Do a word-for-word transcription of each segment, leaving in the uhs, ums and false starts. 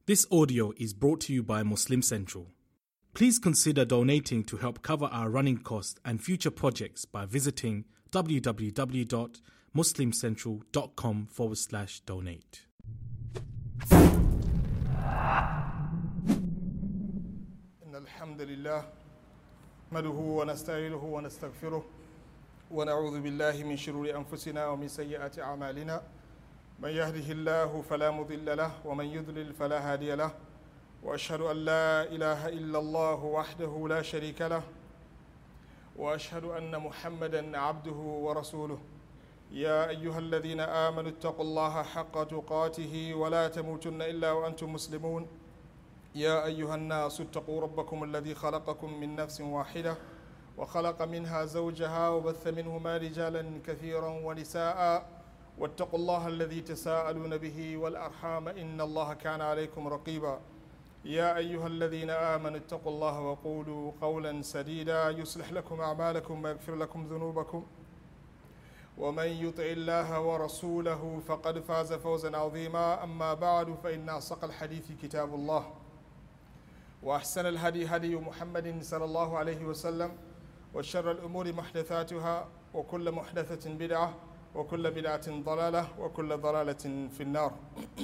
This audio is brought to you by Muslim Central. Please consider donating to help cover our running costs and future projects by visiting www.muslimcentral.com forward slash donate. إن الحمد لله نحمده ونستعينه ونستغفره ونعوذ بالله من شرور أنفسنا ومن سيئات أعمالنا من يهده الله فلا مضل له ومن يضلل فلا هادي له وأشهد أن لا إله إلا الله وحده لا شريك له وأشهد أن محمدا عبده ورسوله يا أيها الذين آمنوا اتقوا الله حق تقاته ولا تموتن إلا وأنتم مسلمون يا أيها الناس اتقوا ربكم الذي خلقكم من نفس واحدة وخلق منها زوجها وبث منهما رجالا كثيرا ونساء واتقوا الله الذي تساءلون به والأرحام إن الله كان عليكم رقيبا يا أيها الذين آمنوا اتقوا الله وقولوا قولا سديدا يصلح لكم أعمالكم ويغفر لكم ذنوبكم ومن يطع الله ورسوله فقد فاز فوزا عظيما أما بعد فإن أصدق الحديث كتاب الله وأحسن الهدي هدي محمد صلى الله عليه وسلم وشر الأمور محدثاتها وكل محدثة بدعة وكل بدعة ضلالة وكل ضلالة في النار.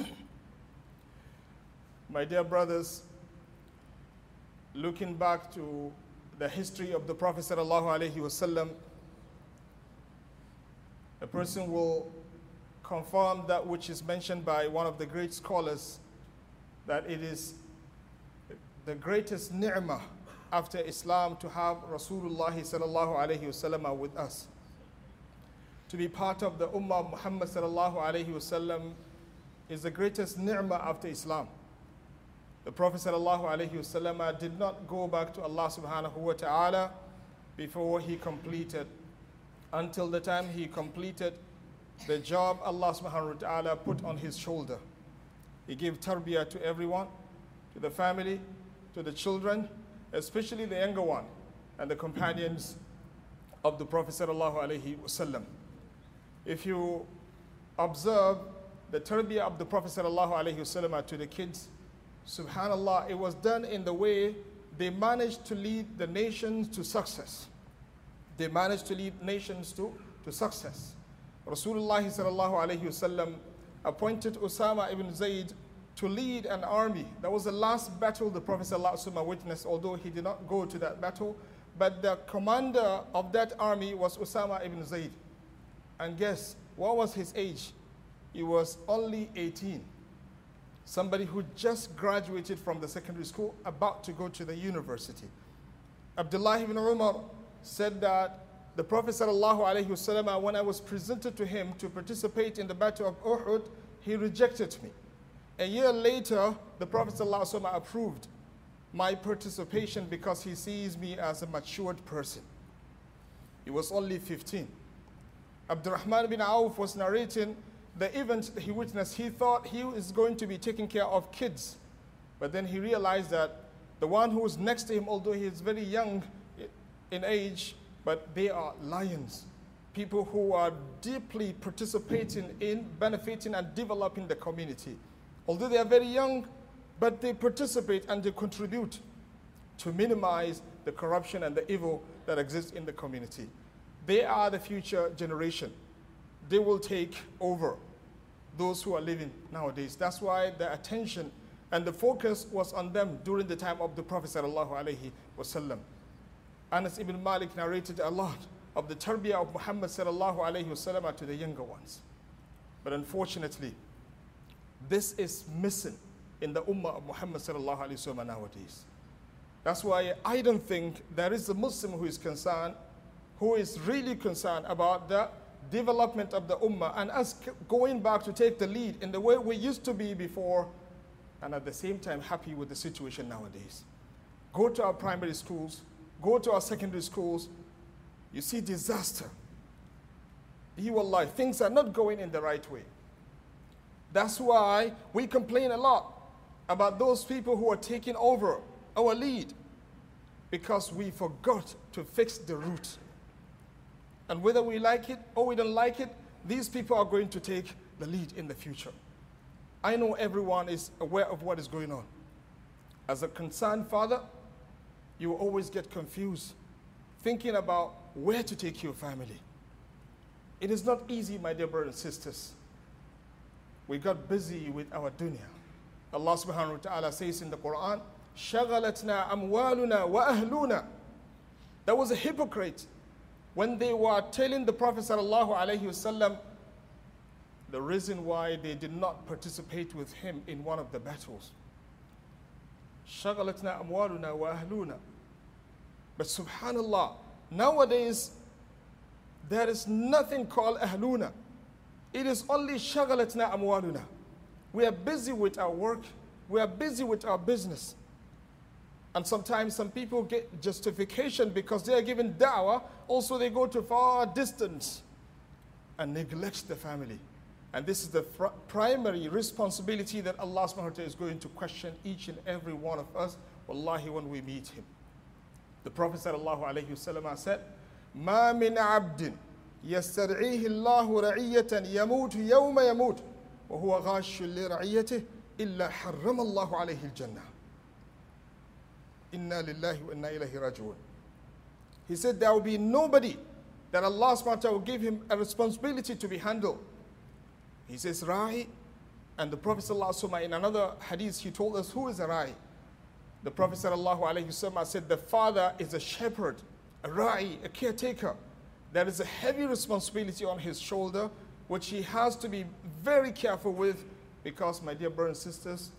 My dear brothers, looking back to the history of the Prophet sallallahu alaihi wasallam, a person will confirm that which is mentioned by one of the great scholars, that it is the greatest ni'mah after Islam to have Rasulullah sallallahu alaihi wasallam with us. To be part of the Ummah of Muhammad sallallahu alaihi wasallam is the greatest ni'mah after Islam. The Prophet sallallahu alaihi wasallam did not go back to Allah subhanahu wa ta'ala before he completed, until the time he completed the job Allah subhanahu wa ta'ala put on his shoulder. He gave tarbiyah to everyone, to the family, to the children, especially the younger one, and the companions of the Prophet sallallahu alaihi wasallam. If you observe the tarbiyah of the Prophet sallallahu alaihi wasallam to the kids, subhanallah, it was done in the way they managed to lead the nations to success. They managed to lead nations to, to success. Rasulullah sallallahu alaihi wasallam appointed Usama ibn Zayd to lead an army. That was the last battle the Prophet sallallahu alaihi wasallam witnessed, although he did not go to that battle. But the commander of that army was Usama ibn Zayd. And guess, what was his age? He was only eighteen. Somebody who just graduated from the secondary school, about to go to the university. Abdullah ibn Umar said that the Prophet sallallahu alaihi wasallam, when I was presented to him to participate in the battle of Uhud, he rejected me. A year later, the Prophet sallallahu alaihi wasallam approved my participation because he sees me as a matured person. He was only fifteen. Abdurrahman bin Auf was narrating the event he witnessed. He thought he was going to be taking care of kids, but then he realized that the one who was next to him, although he is very young in age, but they are lions, people who are deeply participating in benefiting and developing the community. Although they are very young, but they participate and they contribute to minimize the corruption and the evil that exists in the community. They are the future generation. They will take over those who are living nowadays. That's why the attention and the focus was on them during the time of the Prophet sallallahu alaihi wasallam. Anas ibn Malik narrated a lot of the tarbiyah of Muhammad sallallahu alaihi wasallam to the younger ones. But unfortunately, this is missing in the ummah of Muhammad sallallahu alaihi wasallam nowadays. That's why I don't think there is a Muslim who is concerned, who is really concerned about the development of the ummah and us going back to take the lead in the way we used to be before, and at the same time happy with the situation nowadays. Go to our primary schools, go to our secondary schools, you see disaster. You will lie, things are not going in the right way. That's why we complain a lot about those people who are taking over our lead, because we forgot to fix the root. And whether we like it or we don't like it, these people are going to take the lead in the future. I know everyone is aware of what is going on. As a concerned father, you always get confused, thinking about where to take your family. It is not easy, my dear brothers and sisters. We got busy with our dunya. Allah subhanahu wa ta'ala says in the Quran, شَغَلَتْنَا أَمْوَالُنَا وَأَهْلُونَا. That was a hypocrite when they were telling the Prophet sallallahu alaihi wasallam the reason why they did not participate with him in one of the battles. شَغَلَتْنَا أَمْوَالُنَا وَأَهْلُونَا. But subhanallah, nowadays there is nothing called ahluna. It is only shagalatna amwaluna. We are busy with our work. We are busy with our business. And sometimes some people get justification because they are given da'wah. Also they go to far distance and neglect the family. And this is the primary responsibility that Allah subhanahu wa ta'ala is going to question each and every one of us, wallahi, when we meet him. The Prophet sallallahu alayhi wa sallam said, ما من عبد يسترعيه الله رعية يموت يوم يموت وهو غاش لرعيته إلا حرم الله عليه الجنة. إنا لله وإنا إليه راجعون. He said there will be nobody that Allah subhanahu wa ta'ala will give him a responsibility to be handled. He says Ra'i, and the Prophet sallallahu alayhi wa sallam in another hadith he told us who is a Ra'i. The Prophet sallallahu alayhi wa sallam said the father is a shepherd, a Ra'i, a caretaker. There is a heavy responsibility on his shoulder, which he has to be very careful with, because, my dear brothers and sisters,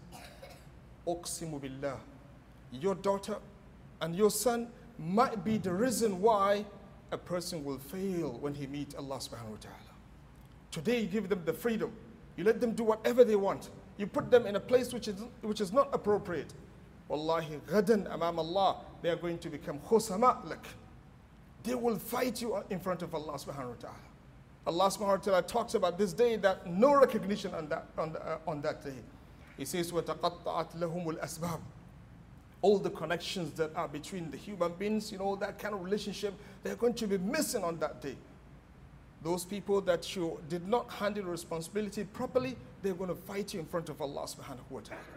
uqsimu billah, your daughter and your son might be the reason why a person will fail when he meets Allah subhanahu wa ta'ala. Today you give them the freedom. You let them do whatever they want. You put them in a place which is, which is not appropriate. Wallahi, ghadan amam Allah, they are going to become khusama lak. They will fight you in front of Allah subhanahu wa ta'ala. Allah subhanahu wa ta'ala talks about this day that no recognition on that, on, the, uh, on that day. He says, وَتَقَطَّعَتْ لَهُمُ الْأَسْبَابِ. All the connections that are between the human beings, you know, that kind of relationship, they're going to be missing on that day. Those people that you did not handle responsibility properly, they're going to fight you in front of Allah subhanahu wa ta'ala.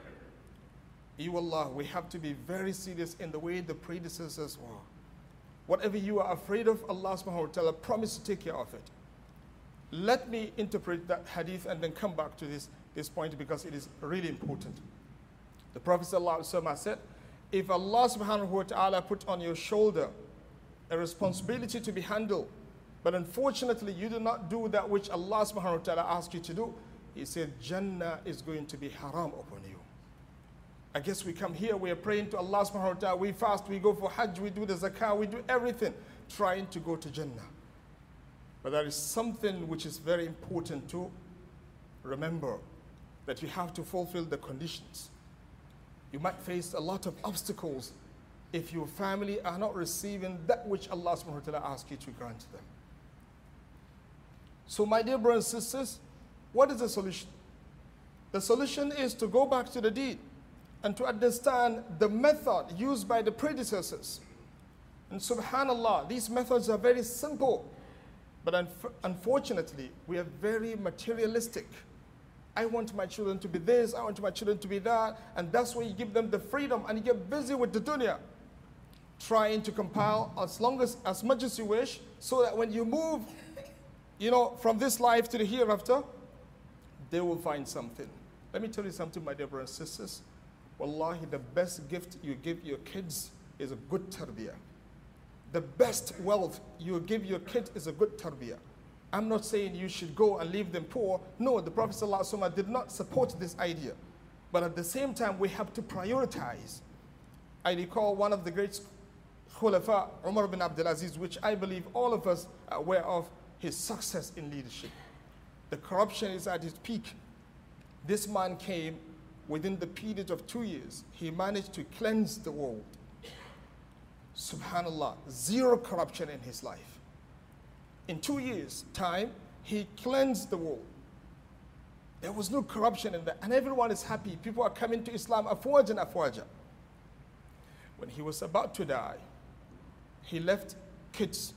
You Allah, we have to be very serious in the way the predecessors were. Whatever you are afraid of, Allah subhanahu wa ta'ala promised to take care of it. Let me interpret that hadith and then come back to this, this point, because it is really important. The Prophet sallallahu alaihi wasallam said, if Allah subhanahu wa ta'ala put on your shoulder a responsibility to be handled, but unfortunately you do not do that which Allah subhanahu wa ta'ala asked you to do, he said, Jannah is going to be haram upon you. I guess we come here, we are praying to Allah subhanahu wa ta'ala, we fast, we go for Hajj, we do the zakah, we do everything, trying to go to Jannah. But there is something which is very important to remember, that you have to fulfill the conditions. You might face a lot of obstacles if your family are not receiving that which Allah subhanahu wa ta'ala asks you to grant them. So my dear brothers and sisters, what is the solution? The solution is to go back to the deed and to understand the method used by the predecessors. And subhanallah, these methods are very simple, but un unfortunately, we are very materialistic. I want my children to be this, I want my children to be that, and that's why you give them the freedom and you get busy with the dunya, trying to compile as long as, as much as you wish, so that when you move, you know, from this life to the hereafter, they will find something. Let me tell you something, my dear brothers and sisters. Wallahi, the best gift you give your kids is a good tarbiyah. The best wealth you give your kid is a good tarbiyah. I'm not saying you should go and leave them poor. No, the Prophet ﷺ did not support this idea. But at the same time, we have to prioritize. I recall one of the great Khulafa, Umar bin Abdul Aziz, which I believe all of us are aware of his success in leadership. The corruption is at its peak. This man came within the period of two years. He managed to cleanse the world. Subhanallah, zero corruption in his life. In two years' time, he cleansed the world. There was no corruption in that, and everyone is happy. People are coming to Islam afwaja and afwaja. When he was about to die, he left kids,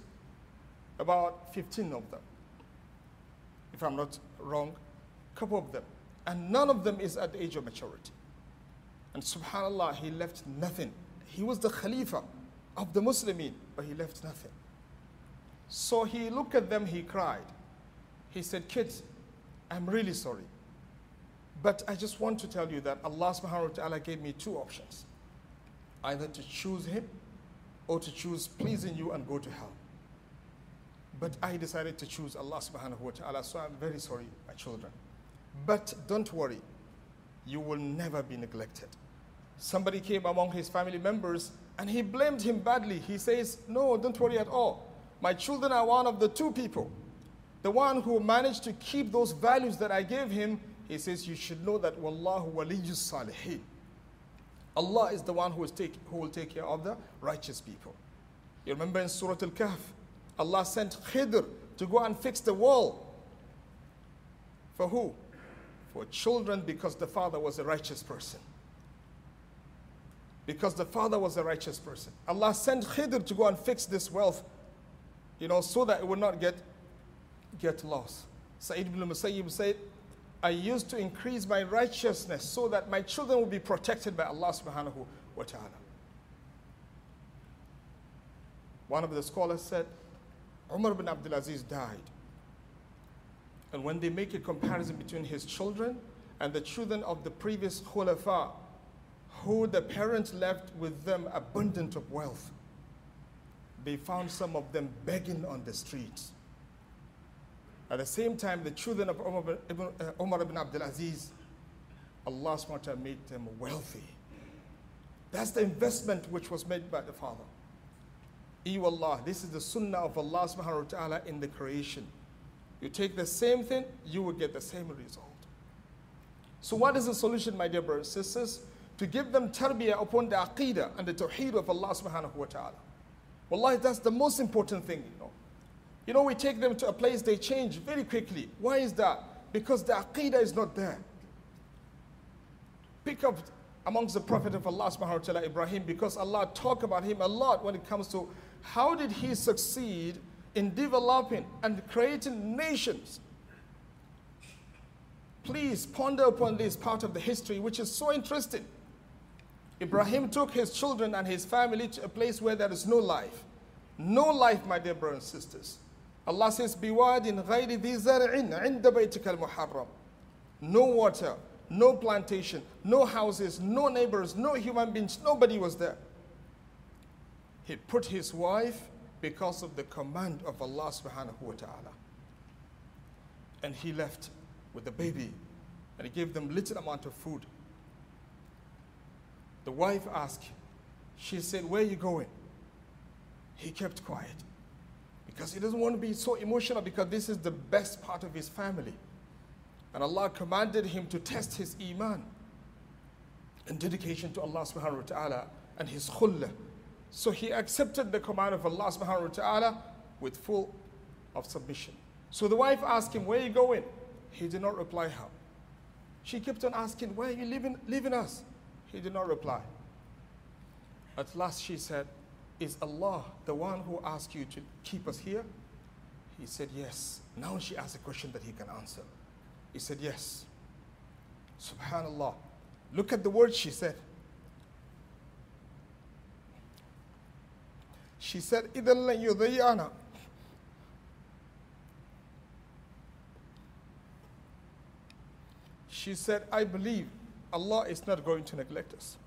about fifteen of them. If I'm not wrong, a couple of them. And none of them is at the age of maturity. And subhanAllah, he left nothing. He was the Khalifa of the Muslimin, but he left nothing. So he looked at them, he cried. He said, kids, I'm really sorry. But I just want to tell you that Allah subhanahu wa ta'ala gave me two options. Either to choose him or to choose pleasing you and go to hell. But I decided to choose Allah subhanahu wa ta'ala, so I'm very sorry, my children. But don't worry, you will never be neglected. Somebody came among his family members and he blamed him badly. He says, no, don't worry at all. My children are one of the two people. The one who managed to keep those values that I gave him, he says, you should know that Wallahu waliyyus salihin. Allah is the one who will, take, who will take care of the righteous people. You remember in Surah Al-Kahf, Allah sent Khidr to go and fix the wall. For who? For children, because the father was a righteous person. Because the father was a righteous person. Allah sent Khidr to go and fix this wealth, you know, so that it would not get, get lost. Sa'id ibn Musayyib said, I used to increase my righteousness so that my children will be protected by Allah subhanahu wa ta'ala. One of the scholars said, Umar ibn Abdul Aziz died. And when they make a comparison between his children and the children of the previous khulafa, who the parents left with them abundant of wealth, they found some of them begging on the streets. At the same time, the children of Umar ibn, uh, Umar ibn Abdul Aziz, Allah subhanahu wa ta'ala made them wealthy. That's the investment which was made by the father. Ewallah, this is the sunnah of Allah subhanahu wa ta'ala in the creation. You take the same thing, you will get the same result. So what is the solution, my dear brothers and sisters? To give them tarbiyah upon the aqidah and the tawheed of Allah subhanahu wa ta'ala. Wallahi, that's the most important thing, you know. You know, we take them to a place, they change very quickly. Why is that? Because the aqidah is not there. Pick up amongst the Prophet of Allah subhanahu wa ta'ala, Ibrahim, because Allah talk about him a lot when it comes to how did he succeed in developing and creating nations. Please ponder upon this part of the history, which is so interesting. Ibrahim took his children and his family to a place where there is no life. No life, my dear brothers and sisters. Allah says, بِوَادٍ غَيْرِ ذِي زَرْعٍ عِنْدَ بَيْتِكَ الْمُحَرَّمِ. No water, no plantation, no houses, no neighbors, no human beings, nobody was there. He put his wife because of the command of Allah subhanahu wa ta'ala. And he left with the baby and he gave them little amount of food. The wife asked, she said, where are you going? He kept quiet because he doesn't want to be so emotional, because this is the best part of his family. And Allah commanded him to test his iman and dedication to Allah subhanahu wa ta'ala and his khullah. So he accepted the command of Allah subhanahu wa ta'ala with full of submission. So the wife asked him, where are you going? He did not reply her. She kept on asking, where are you leaving, leaving us? He did not reply. At last she said, is Allah the one who asked you to keep us here? He said, yes. Now she asked a question that he can answer. He said, yes. Subhanallah. Look at the words she said. She said, إِذَا لَنْ يُضَيِّعَنَا. She said, I believe Allah is not going to neglect us.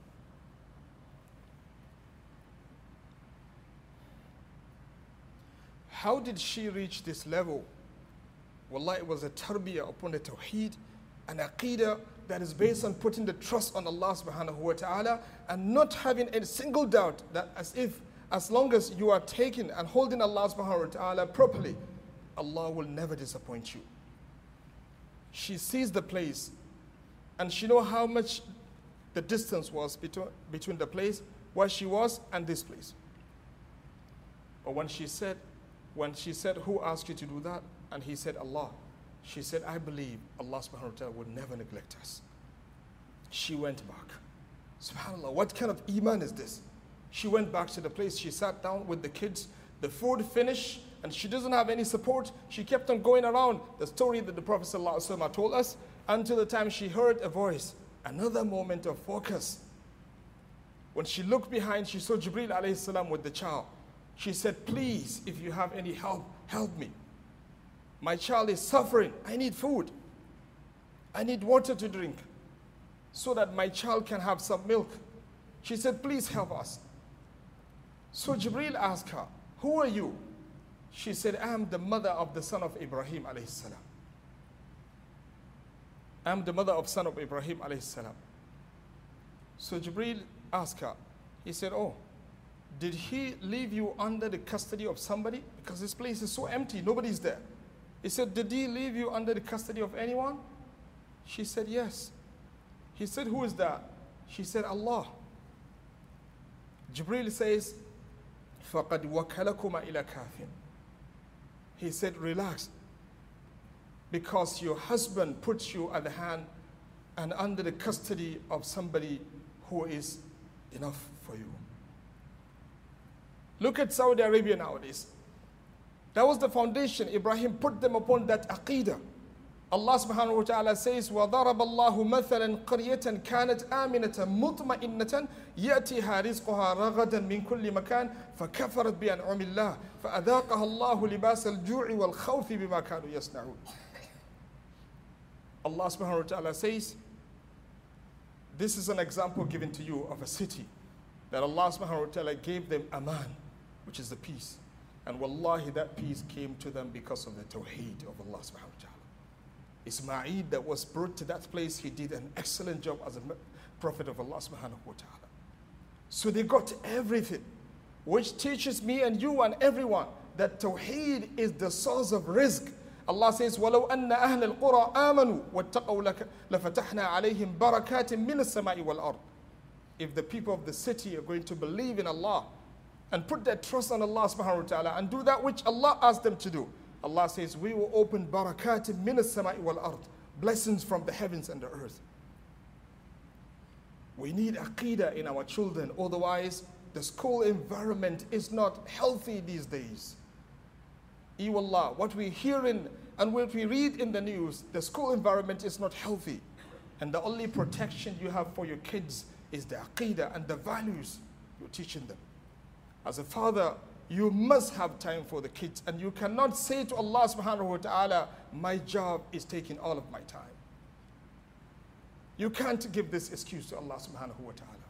How did she reach this level? Wallah, it was a tarbiyah upon the tawheed, an aqidah that is based on putting the trust on Allah subhanahu wa ta'ala and not having a single doubt that as if, as long as you are taking and holding Allah subhanahu wa ta'ala properly, Allah will never disappoint you. She sees the place and she knows how much the distance was between, between the place where she was and this place. But when she said, when she said, who asked you to do that? And he said, Allah. She said, I believe Allah subhanahu wa ta'ala would never neglect us. She went back. SubhanAllah, what kind of iman is this? She went back to the place. She sat down with the kids. The food finished, and she doesn't have any support. She kept on going around. The story that the Prophet ﷺ told us, until the time she heard a voice. Another moment of focus. When she looked behind, she saw Jibreel alayhi salam with the child. She said, please, if you have any help, help me. My child is suffering. I need food. I need water to drink so that my child can have some milk. She said, please help us. So Jibreel asked her, who are you? She said, I am the mother of the son of Ibrahim alayhi salam. I am the mother of son of Ibrahim alayhi salam. So Jibreel asked her, he said, oh, did he leave you under the custody of somebody? Because this place is so empty, nobody's there. He said, did he leave you under the custody of anyone? She said, yes. He said, who is that? She said, Allah. Jibreel says, فَقَدْ وَكَلَكُمَا إِلَى كَافٍ. He said, relax, because your husband puts you at the hand and under the custody of somebody who is enough for you. Look at Saudi Arabia nowadays. That was the foundation. Ibrahim put them upon that aqidah. Allah subhanahu wa ta'ala says, وَضَرَبَ اللَّهُ مَثَلًا قَرْيَةً كَانَتْ آمِنَةً مُطْمَئِنَّةً يَأْتِهَا رِزْقُهَا رَغَدًا مِنْ كُلِّ مَكَانٍ فَكَفَرَتْ بِأَنْعُمِ اللَّهِ فَأَذَاقَهَا اللَّهُ لِبَاسَ الْجُوعِ وَالْخَوْفِ بِمَا كَانُوا يَصْنَعُونَ. Allah subhanahu wa ta'ala says, this is an example given to you of a city that Allah subhanahu wa ta'ala gave them aman, which is the peace. And wallahi, that peace came to them because of the tawheed of Allah subhanahu wa ta'ala. Ismail that was brought to that place, he did an excellent job as a prophet of Allah subhanahu wa ta'ala. So they got everything, which teaches me and you and everyone that tawheed is the source of rizq. Allah says, وَلَوْ أَنَّ أَهْلَ الْقُرَىٰ آمَنُوا وَاتَّقَوْا لَفَتَحْنَا عَلَيْهِمْ بَرَكَاتٍ مِّنَ السَّمَاءِ وَالْأَرْضِ. If the people of the city are going to believe in Allah and put their trust on Allah subhanahu wa ta'ala and do that which Allah asked them to do, Allah says, we will open barakatim min as-sama'i wal ard, blessings from the heavens and the earth. We need aqidah in our children, otherwise the school environment is not healthy these days. Ewallah, what we hear in and what we read in the news, the school environment is not healthy. And the only protection you have for your kids is the aqidah and the values you're teaching them. As a father, you must have time for the kids, and you cannot say to Allah subhanahu wa ta'ala, my job is taking all of my time. You can't give this excuse to Allah subhanahu wa ta'ala.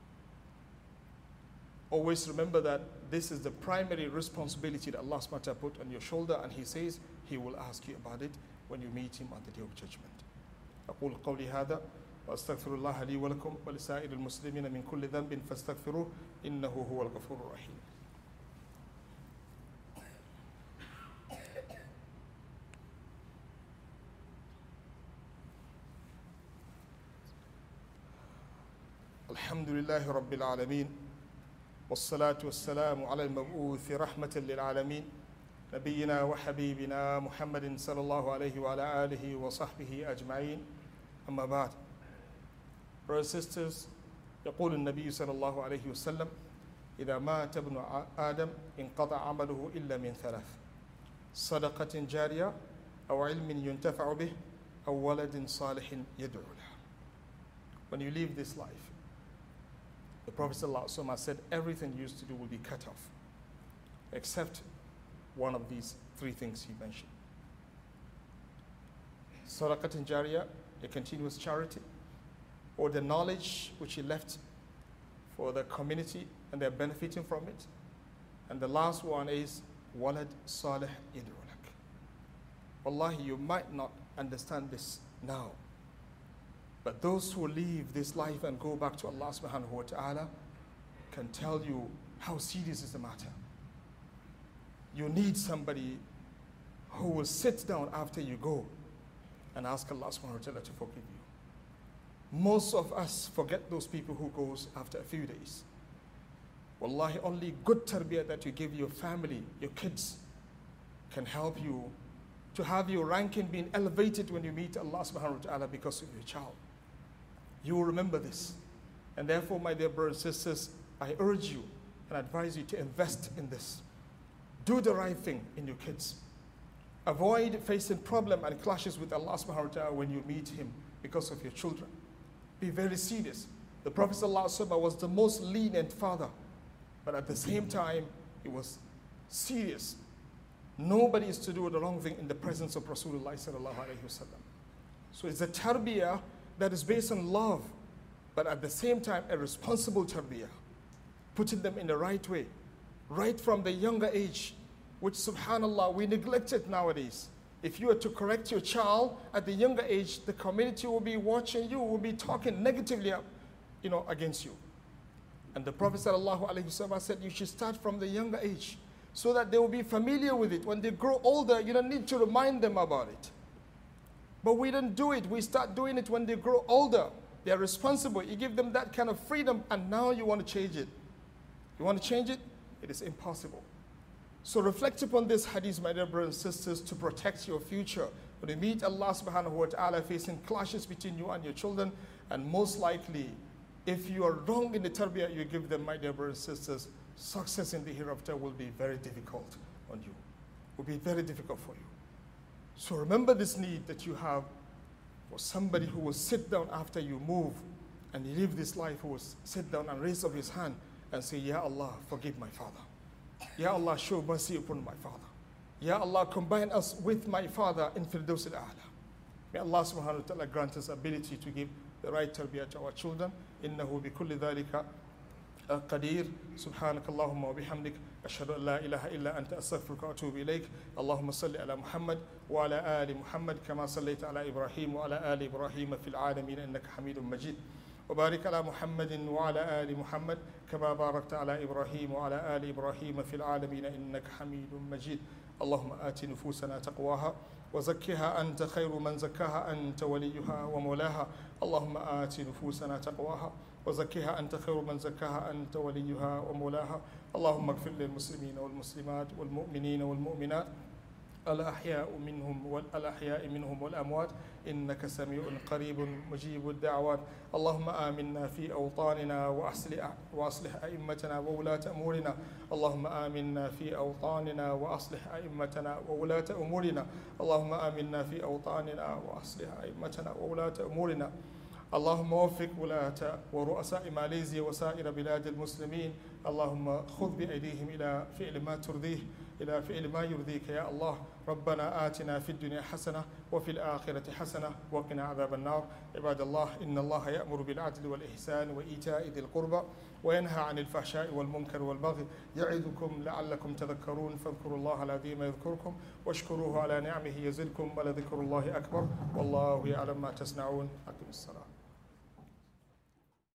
Always remember that this is the primary responsibility that Allah subhanahu wa ta'ala put on your shoulder, and He says He will ask you about it when you meet Him on the day of judgment. أقول قولي هذا وأستغفر الله لي ولكم ولسائر المسلمين من كل ذنب فاستغفروه إنه هو الغفور الرحيم. الحمد لله رب العالمين والصلاة والسلام على المبعوث رحمة للعالمين نبينا وحبيبنا محمد صلى الله عليه وعلى آله وصحبه أجمعين أما بعد. Brothers and sisters, يقول النبي صلى الله عليه وسلم إذا مات ابن آدم انقطع عمله إلا من ثلاث صدقة جارية أو علم ينتفع به أو ولد صالح يدعو له. When you leave this life, the Prophet ﷺ said everything you used to do will be cut off, except one of these three things he mentioned. Sadaqat jariyah, a continuous charity, or the knowledge which he left for the community and they're benefiting from it. And the last one is walad salih yad'u lak. Wallahi, you might not understand this now, but those who leave this life and go back to Allah subhanahu wa ta'ala can tell you how serious is the matter. You need somebody who will sit down after you go and ask Allah subhanahu wa ta'ala to forgive you. Most of us forget those people who goes after a few days. Wallahi, only good tarbiyah that you give your family, your kids, can help you to have your ranking being elevated when you meet Allah subhanahu wa ta'ala because of your child. You will remember this. And therefore, my dear brothers and sisters, I urge you and advise you to invest in this. Do the right thing in your kids. Avoid facing problem and clashes with Allah subhanahu wa ta'ala when you meet Him because of your children. Be very serious. The Prophet ﷺ was the most lenient father, but at the same time, he was serious. Nobody is to do the wrong thing in the presence of Rasulullah sallallahu alaihi wasallam. So it's a tarbiyah that is based on love, but at the same time, a responsible tarbiyah, putting them in the right way, right from the younger age, which subhanallah, we neglect it nowadays. If you are to correct your child at the younger age, the community will be watching you, will be talking negatively you know, against you. And the Prophet ﷺ said you should start from the younger age so that they will be familiar with it. When they grow older, you don't need to remind them about it. But we don't do it. We start doing it when they grow older. They are responsible. You give them that kind of freedom, and now you want to change it. You want to change it? It is impossible. So reflect upon this hadith, my dear brothers and sisters, to protect your future. When you meet Allah subhanahu wa ta'ala facing clashes between you and your children, and most likely, if you are wrong in the tarbiyah you give them, my dear brothers and sisters, success in the hereafter will be very difficult on you. Will be very difficult for you. So remember this need that you have for somebody who will sit down after you move and you live this life, who will sit down and raise up his hand and say, Ya Allah, forgive my father. Ya Allah, show mercy upon my father. Ya Allah, combine us with my father in Firdaus al-A'la. May Allah subhanahu wa ta'ala grant us ability to give the right tarbiyah to our children. Innahu bi kulli dhalika qadir. Subhanak Allahumma wa bihamdik. Ashhadu an la ilaha illa anta astaghfiruka wa atubu ilayk. Allahumma salli ala Muhammad wa ala ali Muhammad kama sallaita ala Ibrahim wa ala ali Ibrahim fil alamin innaka Hamidum Majid. وبارك على محمد وعلى آل محمد كما باركت على إبراهيم وعلى آل إبراهيم في العالمين إنك حميد مجيد. اللهم آت نفوسنا تقواها وزكها أنت خير من زكاها أنت وليها ومولاها. اللهم آت نفوسنا تقواها وزكها أنت خير من زكاها أنت وليها ومولاها. اللهم اغفر للمسلمين والمسلمات والمؤمنين والمؤمنات الأحياء منهم والأحياء منهم والأموات إنك سميع قريب مجيب الدعوات. اللهم آمنا في أوطاننا وأصلح وأصلح أئمتنا وولاة أمورنا. اللهم آمنا في أوطاننا وأصلح أئمتنا وولاة أمورنا. اللهم آمنا في أوطاننا وأصلح أئمتنا وولاة أمورنا. اللهم وفق ولاة ورؤساء ماليزيا وسائر بلاد المسلمين. اللهم خذ بأيديهم إلى فعل ما ترضيه إلى فعل ما يرضيك يا الله. ربنا آتنا في الدنيا حسنة وفي الآخرة حسنة وقنا عذاب النار. عباد الله، إن الله يأمر بالعدل والإحسان وإيتاء ذي القربى وينهى عن الفحشاء والمنكر والبغي يعظكم لعلكم تذكرون. فاذكروا الله العظيم يذكركم واشكروه على نعمه يزدكم ولذكر الله أكبر والله يعلم ما تصنعون. أقم الصلاة.